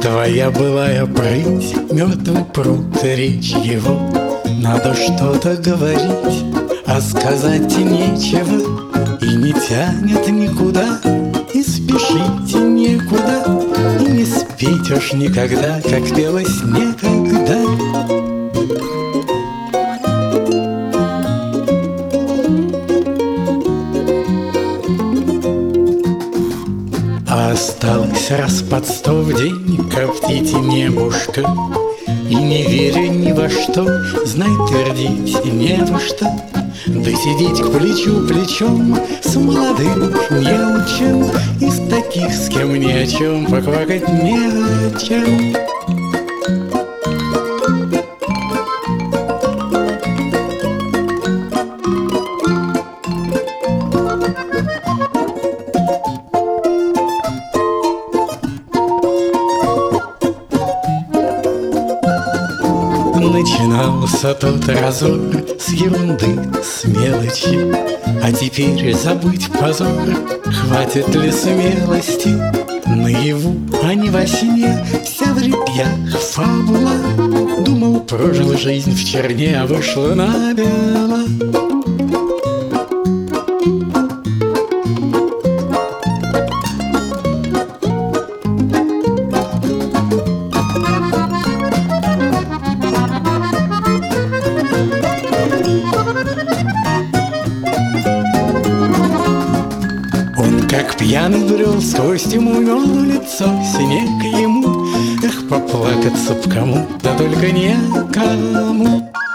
Твоя былая прыть, мертвый пруд, речь его. Надо что-то говорить, а сказать нечего. И не тянет никуда, и спешить некуда, и не спеть уж никогда, как пелось некогда. Осталось раз под 100 в день коптить небушка, и не веря ни во что, знай, твердить не во что. Да сидеть к плечу плечом с молодым неучем, из таких, с кем ни о чем поквакать не о чем. Начинался тот разор с ерунды, с мелочи, а теперь забыть позор хватит ли смелости? Наяву, а не во сне, вся в репьях фабула. Думал, прожил жизнь в черне, а вышла набело. Как пьяный брел сквозь тьму, мел лицо снег ему. Эх, поплакаться б кому, да только некому.